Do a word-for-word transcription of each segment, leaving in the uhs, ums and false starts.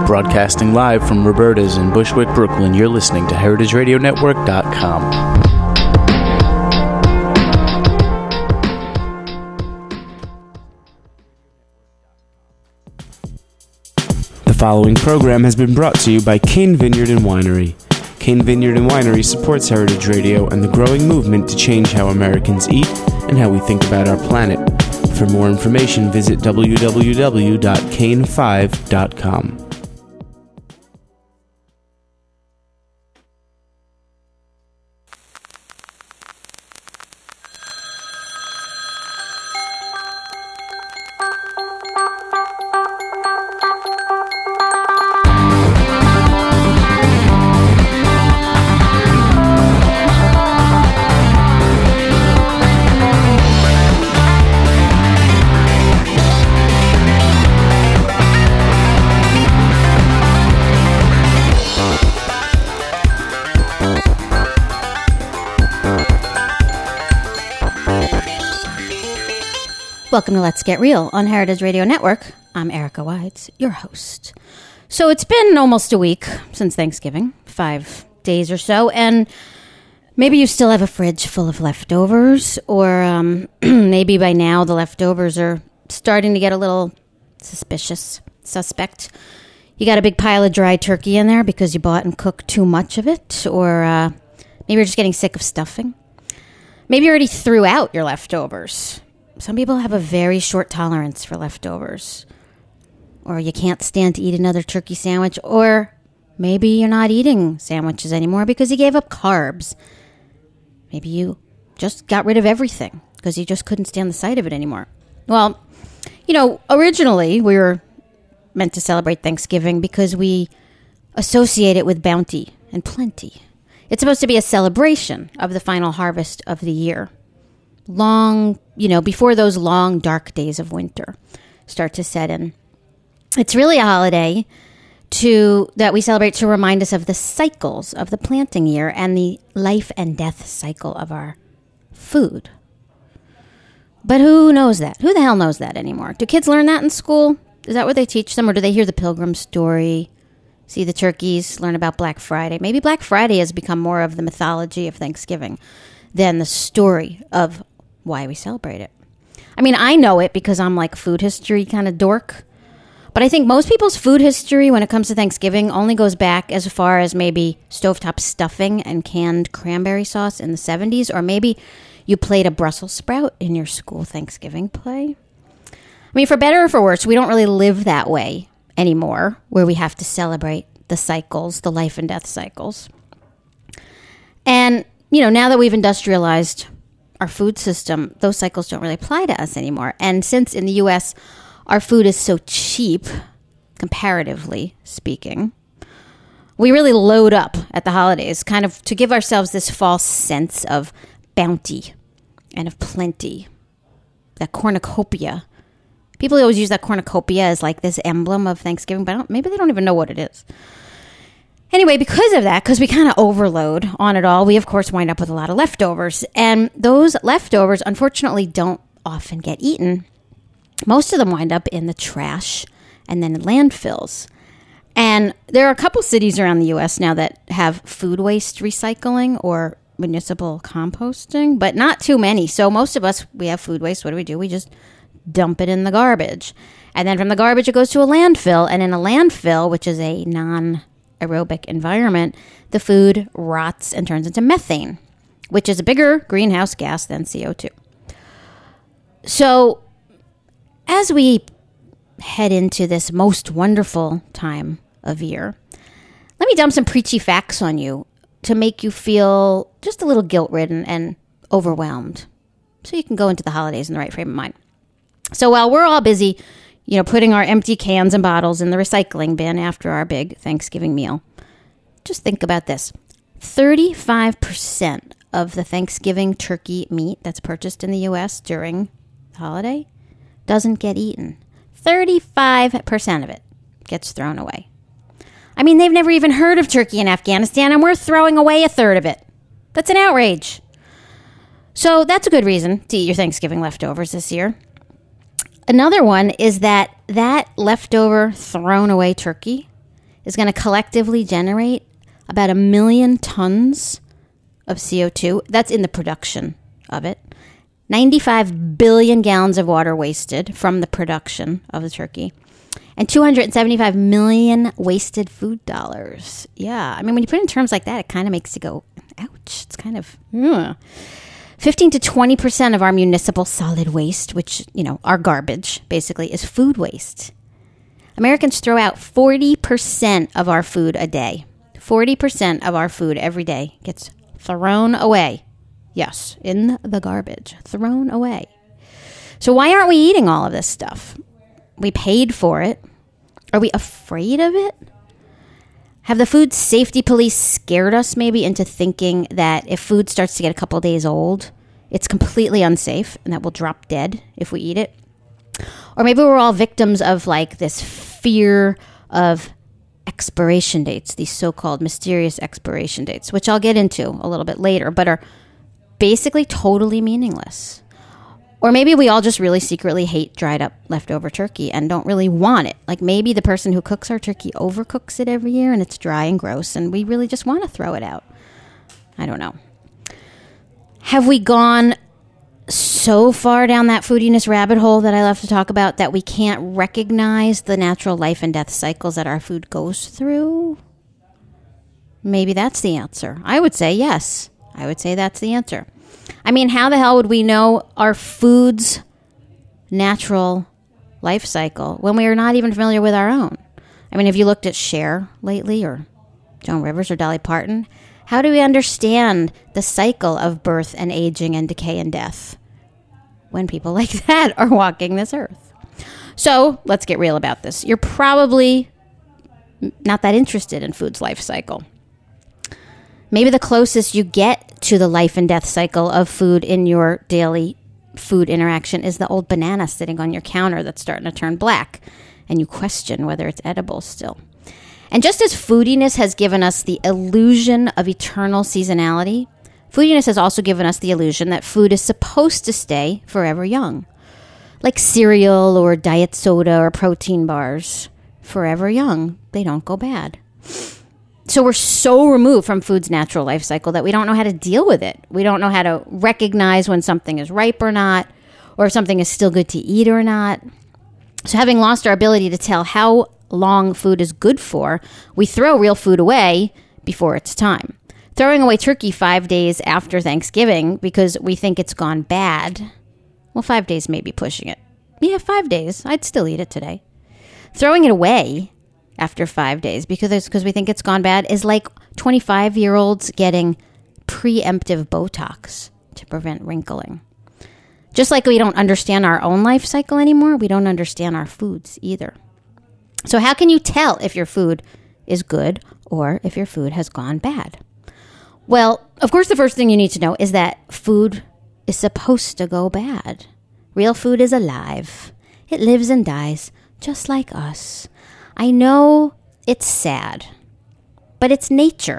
Broadcasting live from Roberta's in Bushwick, Brooklyn, you're listening to heritage radio network dot com. The following program has been brought to you by Cain Vineyard and Winery. Cain Vineyard and Winery supports Heritage Radio and the growing movement to change how Americans eat and how we think about our planet. For more information, visit w w w dot cain five dot com. Welcome to Let's Get Real on Heritage Radio Network. I'm Erica Wides, your host. So it's been almost a week since Thanksgiving, five days or so, and maybe you still have a fridge full of leftovers, or um, maybe by now the leftovers are starting to get a little suspicious, suspect. You got a big pile of dry turkey in there because you bought and cooked too much of it, or uh, maybe you're just getting sick of stuffing. Maybe you already threw out your leftovers. Some people have a very short tolerance for leftovers. Or you can't stand to eat another turkey sandwich. Or maybe you're not eating sandwiches anymore because you gave up carbs. Maybe you just got rid of everything because you just couldn't stand the sight of it anymore. Well, you know, originally we were meant to celebrate Thanksgiving because we associate it with bounty and plenty. It's supposed to be a celebration of the final harvest of the year. Long, you know, before those long, dark days of winter start to set in. It's really a holiday to that we celebrate to remind us of the cycles of the planting year and the life and death cycle of our food. But who knows that? Who the hell knows that anymore? Do kids learn that in school? Is that what they teach them? Or do they hear the Pilgrim story, see the turkeys, learn about Black Friday? Maybe Black Friday has become more of the mythology of Thanksgiving than the story of why we celebrate it. I mean, I know it because I'm like food history kind of dork. But I think most people's food history when it comes to Thanksgiving only goes back as far as maybe stovetop stuffing and canned cranberry sauce in the seventies. Or maybe you played a Brussels sprout in your school Thanksgiving play. I mean, for better or for worse, we don't really live that way anymore, where we have to celebrate the cycles, the life and death cycles. And, you know, now that we've industrialized our food system, those cycles don't really apply to us anymore. And since in the U S our food is so cheap, comparatively speaking, we really load up at the holidays, kind of to give ourselves this false sense of bounty and of plenty. That cornucopia. People always use that cornucopia as like this emblem of Thanksgiving, but I don't, maybe they don't even know what it is. Anyway, because of that, because we kind of overload on it all, we, of course, wind up with a lot of leftovers. And those leftovers, unfortunately, don't often get eaten. Most of them wind up in the trash and then in landfills. And there are a couple cities around the U S now that have food waste recycling or municipal composting, but not too many. So most of us, we have food waste. What do we do? We just dump it in the garbage. And then from the garbage, it goes to a landfill. And in a landfill, which is a non aerobic environment, the food rots and turns into methane, which is a bigger greenhouse gas than C O two. So as we head into this most wonderful time of year, let me dump some preachy facts on you to make you feel just a little guilt-ridden and overwhelmed so you can go into the holidays in the right frame of mind. So while we're all busy you know, putting our empty cans and bottles in the recycling bin after our big Thanksgiving meal, just think about this. thirty-five percent of the Thanksgiving turkey meat that's purchased in the U S during the holiday doesn't get eaten. thirty-five percent of it gets thrown away. I mean, they've never even heard of turkey in Afghanistan, and we're throwing away a third of it. That's an outrage. So that's a good reason to eat your Thanksgiving leftovers this year. Another one is that that leftover thrown away turkey is going to collectively generate about a million tons of C O two. That's in the production of it. ninety-five billion gallons of water wasted from the production of the turkey. And two hundred seventy-five million wasted food dollars. Yeah, I mean, when you put it in terms like that, it kind of makes you go, ouch. It's kind of, ugh. fifteen to twenty percent of our municipal solid waste, which, you know, our garbage, basically, is food waste. Americans throw out forty percent of our food a day. forty percent of our food every day gets thrown away. Yes, in the garbage. Thrown away. So why aren't we eating all of this stuff? We paid for it. Are we afraid of it? Have the food safety police scared us maybe into thinking that if food starts to get a couple days old, it's completely unsafe and that we'll drop dead if we eat it? Or maybe we're all victims of like this fear of expiration dates, these so-called mysterious expiration dates, which I'll get into a little bit later, but are basically totally meaningless. Or maybe we all just really secretly hate dried up leftover turkey and don't really want it. Like maybe the person who cooks our turkey overcooks it every year and it's dry and gross and we really just want to throw it out. I don't know. Have we gone so far down that foodiness rabbit hole that I love to talk about that we can't recognize the natural life and death cycles that our food goes through? Maybe that's the answer. I would say yes. I would say that's the answer. I mean, how the hell would we know our food's natural life cycle when we are not even familiar with our own? I mean, have you looked at Cher lately or Joan Rivers or Dolly Parton? How do we understand the cycle of birth and aging and decay and death when people like that are walking this earth? So let's get real about this. You're probably not that interested in food's life cycle. Maybe the closest you get to the life and death cycle of food in your daily food interaction is the old banana sitting on your counter that's starting to turn black, and you question whether it's edible still. And just as foodiness has given us the illusion of eternal seasonality, foodiness has also given us the illusion that food is supposed to stay forever young. Like cereal or diet soda or protein bars. Forever young. They don't go bad. So we're so removed from food's natural life cycle that we don't know how to deal with it. We don't know how to recognize when something is ripe or not, or if something is still good to eat or not. So having lost our ability to tell how long food is good for, we throw real food away before it's time. Throwing away turkey five days after Thanksgiving because we think it's gone bad. Well, five days may be pushing it. Yeah, five days. I'd still eat it today. Throwing it away after five days because because we think it's gone bad is like twenty-five-year-olds getting preemptive Botox to prevent wrinkling. Just like we don't understand our own life cycle anymore, we don't understand our foods either. So how can you tell if your food is good or if your food has gone bad? Well, of course, the first thing you need to know is that food is supposed to go bad. Real food is alive. It lives and dies just like us. I know it's sad, but it's nature.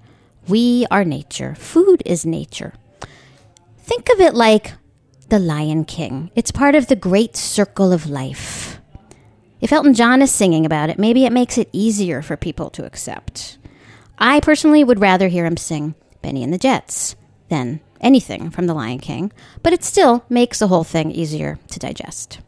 We are nature. Food is nature. Think of it like the Lion King. It's part of the great circle of life. If Elton John is singing about it, maybe it makes it easier for people to accept. I personally would rather hear him sing Benny and the Jets than anything from the Lion King, but it still makes the whole thing easier to digest.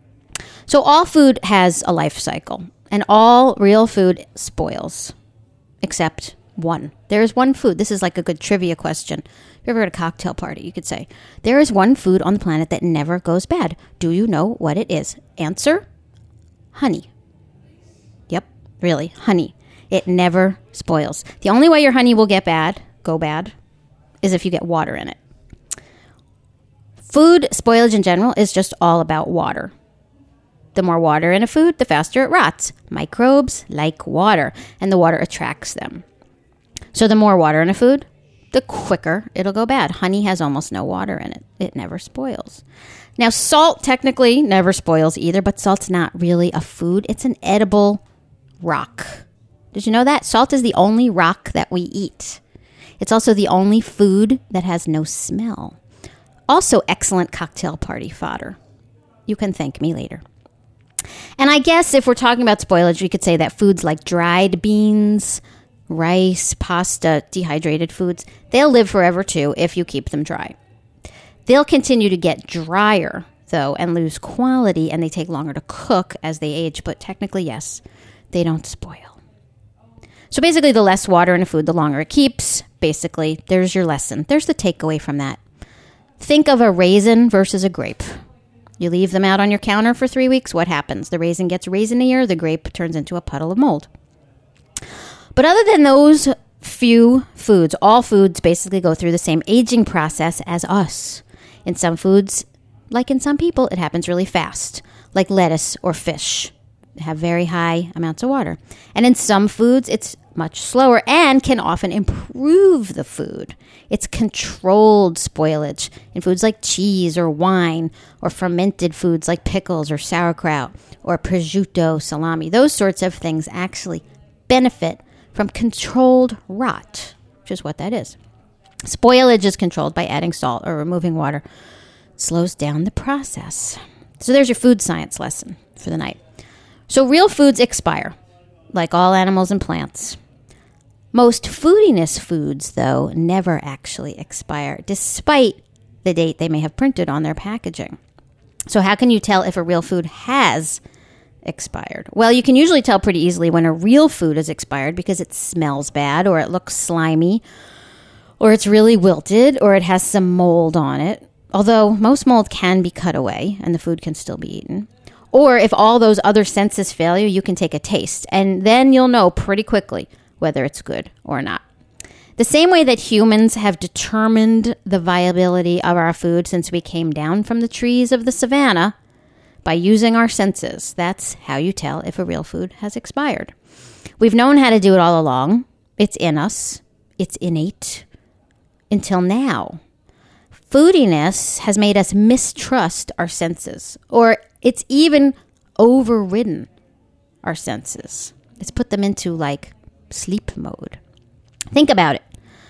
So all food has a life cycle. And all real food spoils, except one. There is one food. This is like a good trivia question. If you ever at a cocktail party, you could say, there is one food on the planet that never goes bad. Do you know what it is? Answer, honey. Yep, really, honey. It never spoils. The only way your honey will get bad, go bad, is if you get water in it. Food spoilage in general is just all about water. The more water in a food, the faster it rots. Microbes like water, and the water attracts them. So the more water in a food, the quicker it'll go bad. Honey has almost no water in it. It never spoils. Now, salt technically never spoils either, but salt's not really a food. It's an edible rock. Did you know that? Salt is the only rock that we eat. It's also the only food that has no smell. Also excellent cocktail party fodder. You can thank me later. And And I guess if we're talking about spoilage, we could say that foods like dried beans, rice, pasta, dehydrated foods, they'll live forever too if you keep them dry. They'll continue to get drier, though, and lose quality, and they take longer to cook as they age. But technically, yes, they don't spoil. So basically, the less water in a food, the longer it keeps. Basically, there's your lesson. There's the takeaway from that. Think of a raisin versus a grape. You leave them out on your counter for three weeks, what happens? The raisin gets raisinier, the grape turns into a puddle of mold. But other than those few foods, all foods basically go through the same aging process as us. In some foods, like in some people, it happens really fast, like lettuce or fish. They have very high amounts of water. And in some foods, it's much slower and can often improve the food. It's controlled spoilage in foods like cheese or wine, or fermented foods like pickles or sauerkraut or prosciutto, salami. Those sorts of things actually benefit from controlled rot, which is what that is. Spoilage is controlled by adding salt or removing water. It slows down the process. So there's your food science lesson for the night. So real foods expire, like all animals and plants. Most foodiness foods, though, never actually expire, despite the date they may have printed on their packaging. So how can you tell if a real food has expired? Well, you can usually tell pretty easily when a real food is expired because it smells bad, or it looks slimy, or it's really wilted, or it has some mold on it. Although most mold can be cut away and the food can still be eaten. Or if all those other senses fail you, you can take a taste, and then you'll know pretty quickly whether it's good or not. The same way that humans have determined the viability of our food since we came down from the trees of the savannah by using our senses, that's how you tell if a real food has expired. We've known how to do it all along. It's in us. It's innate. Until now. Foodiness has made us mistrust our senses, or it's even overridden our senses. It's put them into, like, sleep mode. Think about it.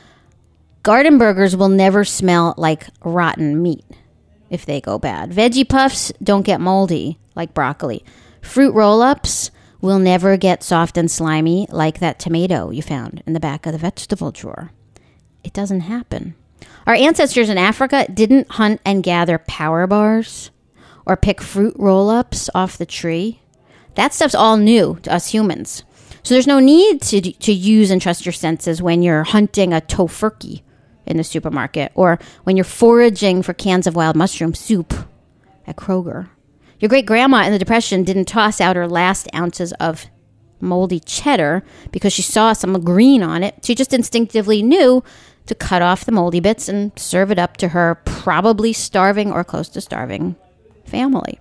Garden burgers will never smell like rotten meat if they go bad. Veggie puffs don't get moldy like broccoli. Fruit roll-ups will never get soft and slimy like that tomato you found in the back of the vegetable drawer. It doesn't happen. Our ancestors in Africa didn't hunt and gather power bars or pick fruit roll-ups off the tree. That stuff's all new to us humans. So there's no need to to use and trust your senses when you're hunting a tofurkey in the supermarket, or when you're foraging for cans of wild mushroom soup at Kroger. Your great-grandma in the Depression didn't toss out her last ounces of moldy cheddar because she saw some green on it. She just instinctively knew to cut off the moldy bits and serve it up to her probably starving or close to starving family.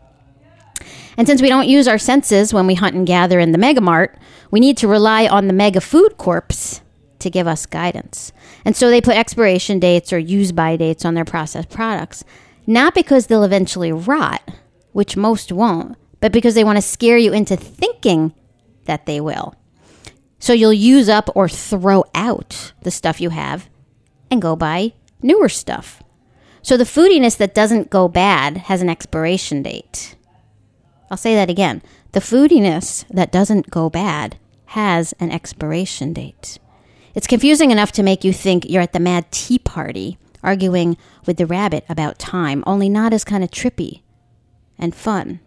And since we don't use our senses when we hunt and gather in the Mega Mart, we need to rely on the Mega Food Corps to give us guidance. And so they put expiration dates or use-by dates on their processed products, not because they'll eventually rot, which most won't, but because they want to scare you into thinking that they will. So you'll use up or throw out the stuff you have and go buy newer stuff. So the foodiness that doesn't go bad has an expiration date. I'll say that again. The foodiness that doesn't go bad has an expiration date. It's confusing enough to make you think you're at the Mad Tea Party arguing with the rabbit about time, only not as kind of trippy and fun.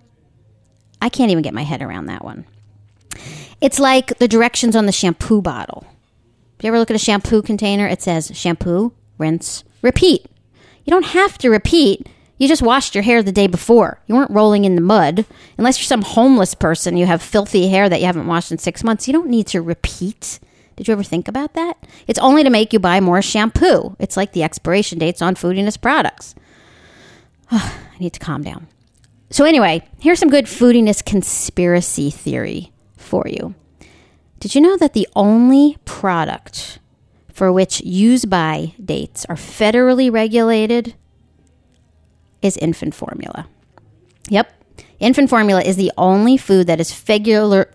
I can't even get my head around that one. It's like the directions on the shampoo bottle. If you ever look at a shampoo container, it says shampoo, rinse, repeat. You don't have to repeat. You just washed your hair the day before. You weren't rolling in the mud. Unless you're some homeless person, you have filthy hair that you haven't washed in six months. You don't need to repeat. Did you ever think about that? It's only to make you buy more shampoo. It's like the expiration dates on foodiness products. Oh, I need to calm down. So anyway, here's some good foodiness conspiracy theory for you. Did you know that the only product for which use-by dates are federally regulated is infant formula? Yep. Infant formula is the only food that is federal,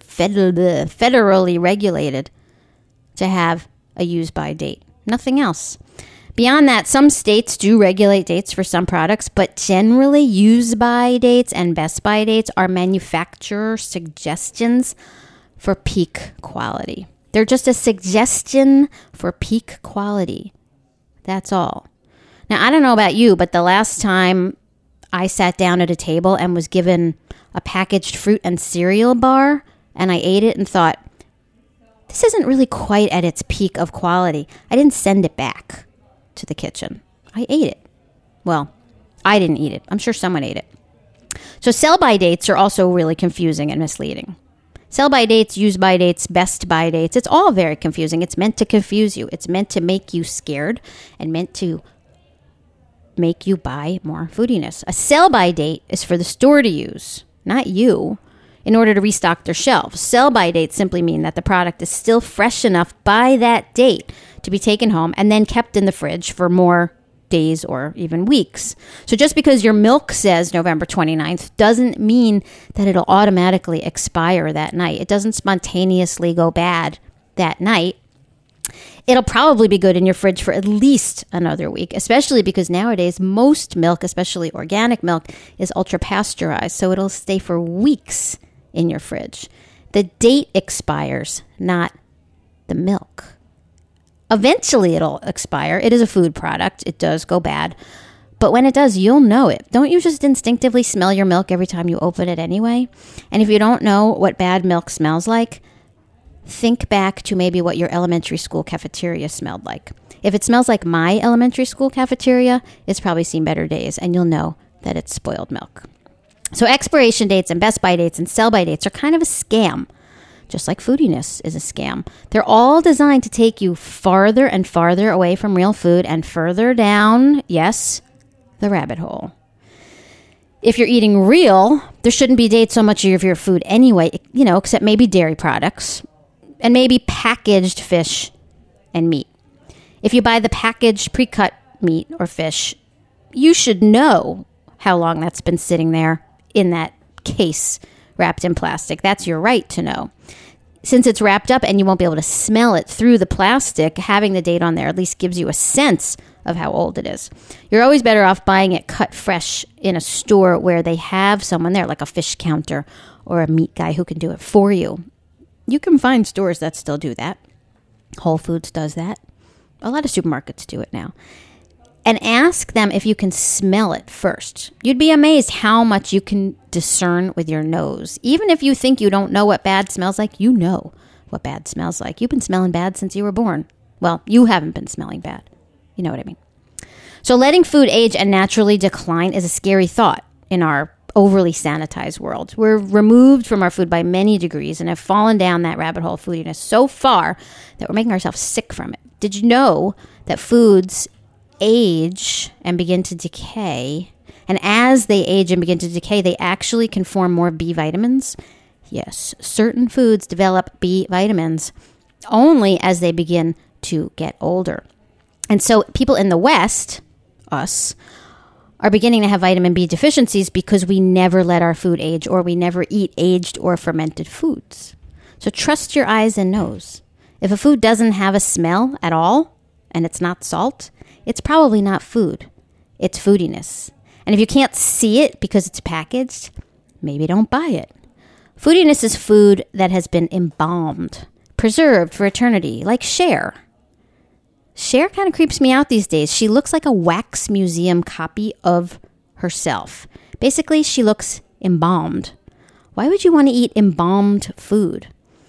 federally regulated to have a use-by date. Nothing else. Beyond that, some states do regulate dates for some products, but generally use-by dates and best-by dates are manufacturer suggestions for peak quality. They're just a suggestion for peak quality. That's all. Now, I don't know about you, but the last time I sat down at a table and was given a packaged fruit and cereal bar, and I ate it and thought, this isn't really quite at its peak of quality. I didn't send it back to the kitchen. I ate it. Well, I didn't eat it. I'm sure someone ate it. So sell-by dates are also really confusing and misleading. Sell-by dates, use-by dates, best-by dates, it's all very confusing. It's meant to confuse you. It's meant to make you scared and meant to make you buy more foodiness. A sell-by date is for the store to use, not you, in order to restock their shelves. Sell-by dates simply mean that the product is still fresh enough by that date to be taken home and then kept in the fridge for more days or even weeks. So just because your milk says November twenty-ninth doesn't mean that it'll automatically expire that night. It doesn't spontaneously go bad that night. It'll probably be good in your fridge for at least another week, especially because nowadays most milk, especially organic milk, is ultra pasteurized. So it'll stay for weeks in your fridge. The date expires, not the milk. Eventually it'll expire. It is a food product. It does go bad. But when it does, you'll know it. Don't you just instinctively smell your milk every time you open it anyway? And if you don't know what bad milk smells like, think back to maybe what your elementary school cafeteria smelled like. If it smells like my elementary school cafeteria, it's probably seen better days, and you'll know that it's spoiled milk. So expiration dates and best-by dates and sell-by dates are kind of a scam, just like foodiness is a scam. They're all designed to take you farther and farther away from real food and further down, yes, the rabbit hole. If you're eating real, there shouldn't be dates so much of your food anyway, you know, except maybe dairy products and maybe packaged fish and meat. If you buy the packaged pre-cut meat or fish, you should know how long that's been sitting there in that case wrapped in plastic. That's your right to know. Since it's wrapped up and you won't be able to smell it through the plastic, having the date on there at least gives you a sense of how old it is. You're always better off buying it cut fresh in a store where they have someone there, like a fish counter or a meat guy who can do it for you. You can find stores that still do that. Whole Foods does that. A lot of supermarkets do it now. And ask them if you can smell it first. You'd be amazed how much you can discern with your nose. Even if you think you don't know what bad smells like, you know what bad smells like. You've been smelling bad since you were born. Well, you haven't been smelling bad. You know what I mean. So letting food age and naturally decline is a scary thought in our overly sanitized world. We're removed from our food by many degrees and have fallen down that rabbit hole of foodiness so far that we're making ourselves sick from it. Did you know that foods age and begin to decay, and as they age and begin to decay, they actually can form more B vitamins? Yes, certain foods develop B vitamins only as they begin to get older. And so people in the West, us, are beginning to have vitamin B deficiencies because we never let our food age, or we never eat aged or fermented foods. So trust your eyes and nose. If a food doesn't have a smell at all, and it's not salt, it's probably not food. It's foodiness. And if you can't see it because it's packaged, maybe don't buy it. Foodiness is food that has been embalmed, preserved for eternity, like Cher. Cher kind of creeps me out these days. She looks like a wax museum copy of herself. Basically, she looks embalmed. Why would you want to eat embalmed food?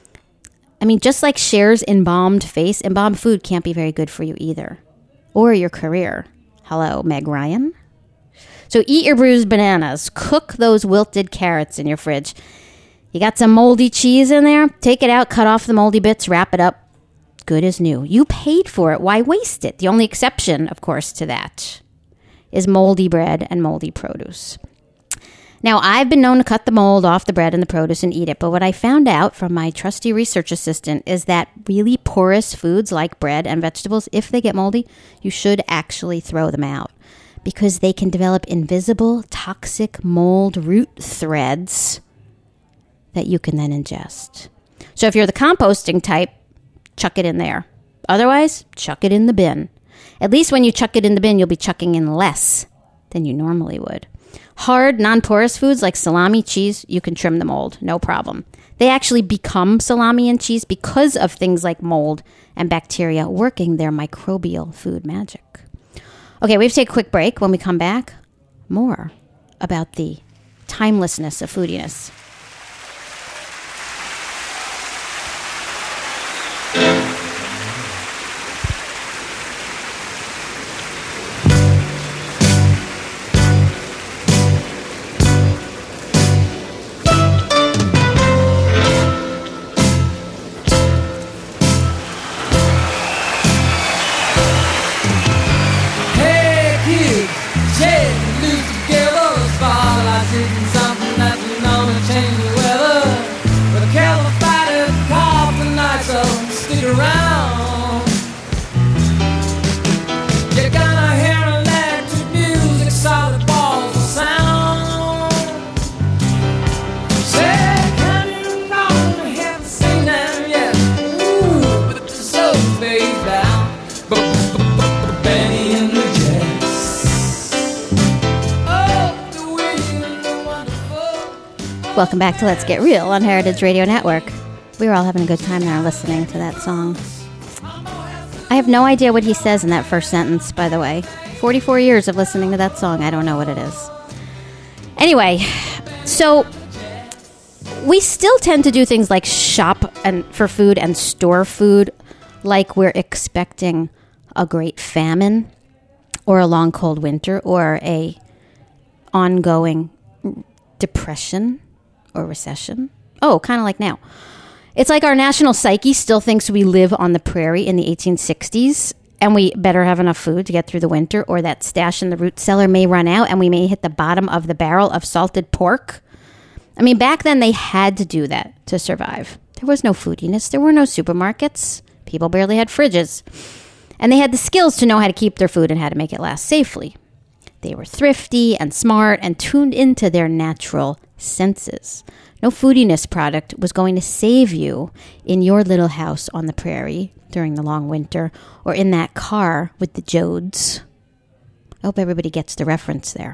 I mean, just like Cher's embalmed face, embalmed food can't be very good for you either. Or your career. Hello, Meg Ryan. So eat your bruised bananas. Cook those wilted carrots in your fridge. You got some moldy cheese in there? Take it out, cut off the moldy bits, wrap it up. Good as new. You paid for it. Why waste it? The only exception, of course, to that is moldy bread and moldy produce. Now, I've been known to cut the mold off the bread and the produce and eat it, but what I found out from my trusty research assistant is that really porous foods like bread and vegetables, if they get moldy, you should actually throw them out because they can develop invisible toxic mold root threads that you can then ingest. So if you're the composting type, chuck it in there. Otherwise, chuck it in the bin. At least when you chuck it in the bin, you'll be chucking in less than you normally would. Hard, non-porous foods like salami, cheese, you can trim the mold, no problem. They actually become salami and cheese because of things like mold and bacteria working their microbial food magic. Okay, we have to take a quick break. When we come back, more about the timelessness of foodiness. Welcome back to Let's Get Real on Heritage Radio Network. We were all having a good time there listening to that song. I have no idea what he says in that first sentence, by the way. forty-four years of listening to that song. I don't know what it is. Anyway, so we still tend to do things like shop and for food and store food like we're expecting a great famine or a long cold winter or a ongoing depression or recession. Oh, kind of like now. It's like our national psyche still thinks we live on the prairie in the eighteen sixties and we better have enough food to get through the winter, or that stash in the root cellar may run out and we may hit the bottom of the barrel of salted pork. I mean, back then they had to do that to survive. There was no foodiness. There were no supermarkets. People barely had fridges. And they had the skills to know how to keep their food and how to make it last safely. They were thrifty and smart and tuned into their natural senses. No foodiness product was going to save you in your little house on the prairie during the long winter or in that car with the Jodes. I hope everybody gets the reference there.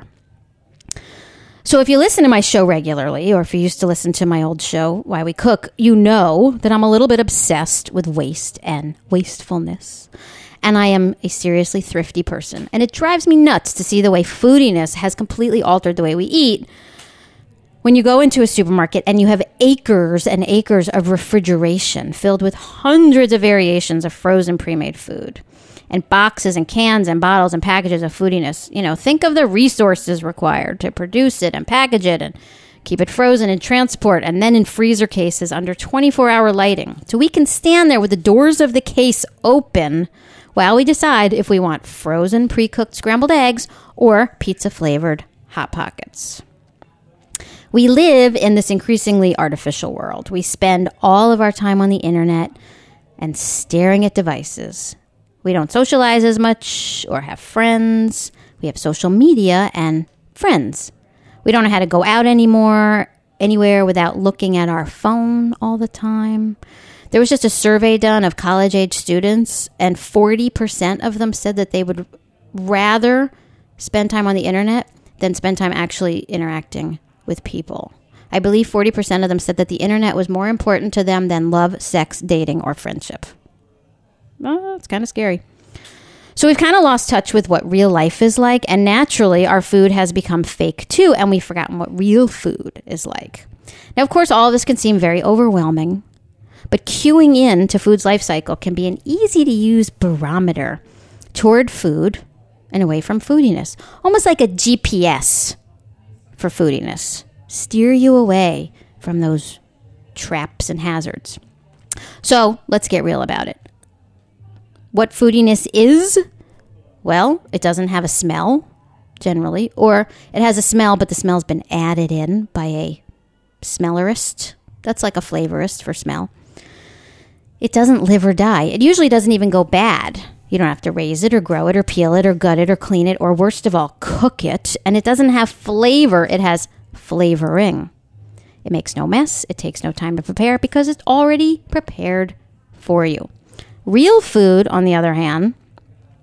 So if you listen to my show regularly, or if you used to listen to my old show, Why We Cook, you know that I'm a little bit obsessed with waste and wastefulness. And I am a seriously thrifty person. And it drives me nuts to see the way foodiness has completely altered the way we eat. When you go into a supermarket and you have acres and acres of refrigeration filled with hundreds of variations of frozen pre-made food and boxes and cans and bottles and packages of foodiness, you know, think of the resources required to produce it and package it and keep it frozen and transport and then in freezer cases under twenty-four hour lighting. So we can stand there with the doors of the case open while we decide if we want frozen pre-cooked scrambled eggs or pizza-flavored Hot Pockets. We live in this increasingly artificial world. We spend all of our time on the internet and staring at devices. We don't socialize as much or have friends. We have social media and friends. We don't know how to go out anymore, anywhere without looking at our phone all the time. There was just a survey done of college-age students, and forty percent of them said that they would rather spend time on the internet than spend time actually interacting with people. I believe forty percent of them said that the internet was more important to them than love, sex, dating, or friendship. Well, it's kind of scary. So we've kind of lost touch with what real life is like, and naturally our food has become fake too, and we've forgotten what real food is like. Now, of course, all of this can seem very overwhelming, but cueing in to food's life cycle can be an easy-to-use barometer toward food and away from foodiness, almost like a G P S for foodiness. Steer you away from those traps and hazards. So let's get real about it. What foodiness is? Well, it doesn't have a smell, generally, or it has a smell, but the smell's been added in by a smellerist. That's like a flavorist for smell. It doesn't live or die. It usually doesn't even go bad. You don't have to raise it or grow it or peel it or gut it or clean it or, worst of all, cook it. And it doesn't have flavor. It has flavoring. It makes no mess. It takes no time to prepare because it's already prepared for you. Real food, on the other hand,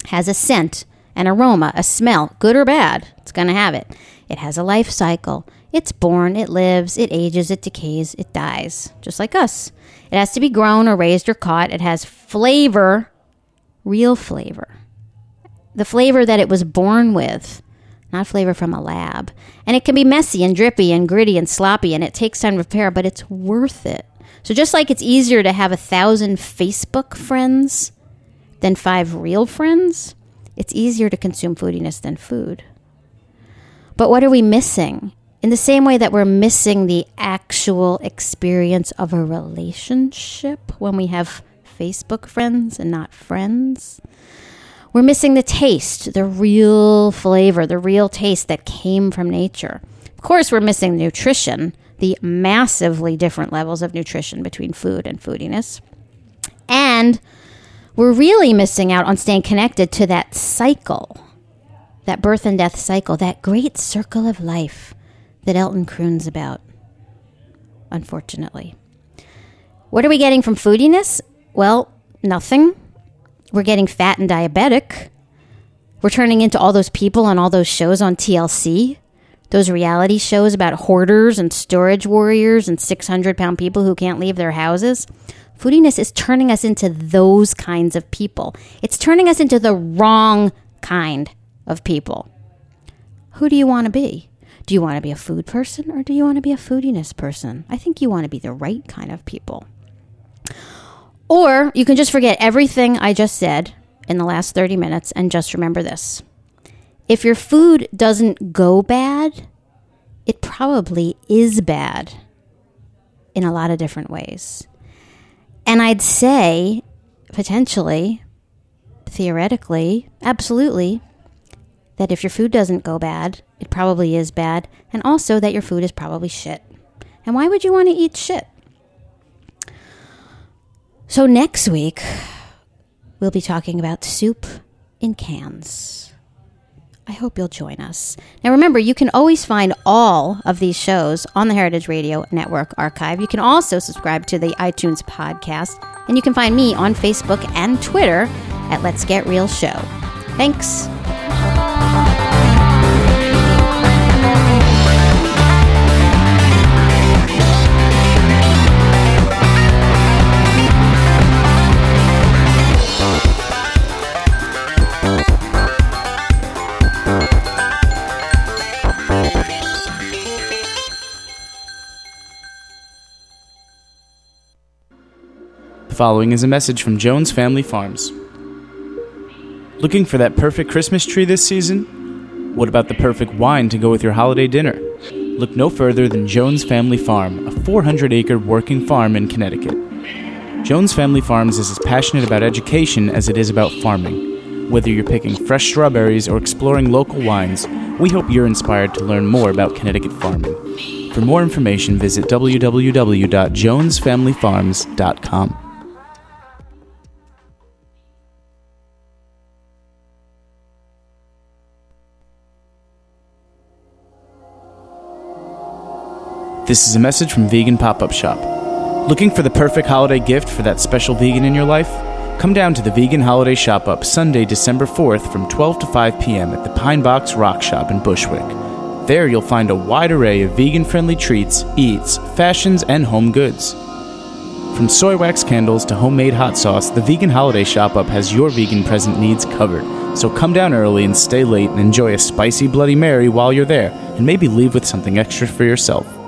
has a scent, an aroma, a smell, good or bad. It's going to have it. It has a life cycle. It's born, it lives, it ages, it decays, it dies, just like us. It has to be grown or raised or caught. It has flavor, real flavor. The flavor that it was born with, not flavor from a lab. And it can be messy and drippy and gritty and sloppy, and it takes time to prepare, but it's worth it. So just like it's easier to have a thousand Facebook friends than five real friends, it's easier to consume foodiness than food. But what are we missing? In the same way that we're missing the actual experience of a relationship when we have Facebook friends and not friends, we're missing the taste, the real flavor, the real taste that came from nature. Of course, we're missing nutrition, the massively different levels of nutrition between food and foodiness. And we're really missing out on staying connected to that cycle, that birth and death cycle, that great circle of life that Elton croons about, unfortunately. What are we getting from foodiness? Well, nothing. We're getting fat and diabetic. We're turning into all those people on all those shows on T L C, those reality shows about hoarders and storage warriors and six hundred pound people who can't leave their houses. Foodiness is turning us into those kinds of people. It's turning us into the wrong kind of people. Who do you want to be? Do you want to be a food person or do you want to be a foodiness person? I think you want to be the right kind of people. Or you can just forget everything I just said in the last thirty minutes and just remember this. If your food doesn't go bad, it probably is bad in a lot of different ways. And I'd say, potentially, theoretically, absolutely, that if your food doesn't go bad, it probably is bad, and also that your food is probably shit. And why would you want to eat shit? So next week, we'll be talking about soup in cans. I hope you'll join us. Now remember, you can always find all of these shows on the Heritage Radio Network archive. You can also subscribe to the iTunes podcast, and you can find me on Facebook and Twitter at Let's Get Real Show. Thanks. The following is a message from Jones Family Farms. Looking for that perfect Christmas tree this season? What about the perfect wine to go with your holiday dinner? Look no further than Jones Family Farm, a four hundred acre working farm in Connecticut. Jones Family Farms is as passionate about education as it is about farming. Whether you're picking fresh strawberries or exploring local wines, we hope you're inspired to learn more about Connecticut farming. For more information, visit w w w dot jones family farms dot com. This is a message from Vegan Pop-Up Shop. Looking for the perfect holiday gift for that special vegan in your life? Come down to the Vegan Holiday Shop-Up Sunday, December fourth from twelve to five p.m. at the Pine Box Rock Shop in Bushwick. There you'll find a wide array of vegan-friendly treats, eats, fashions, and home goods. From soy wax candles to homemade hot sauce, the Vegan Holiday Shop-Up has your vegan present needs covered. So come down early and stay late and enjoy a spicy Bloody Mary while you're there, and maybe leave with something extra for yourself.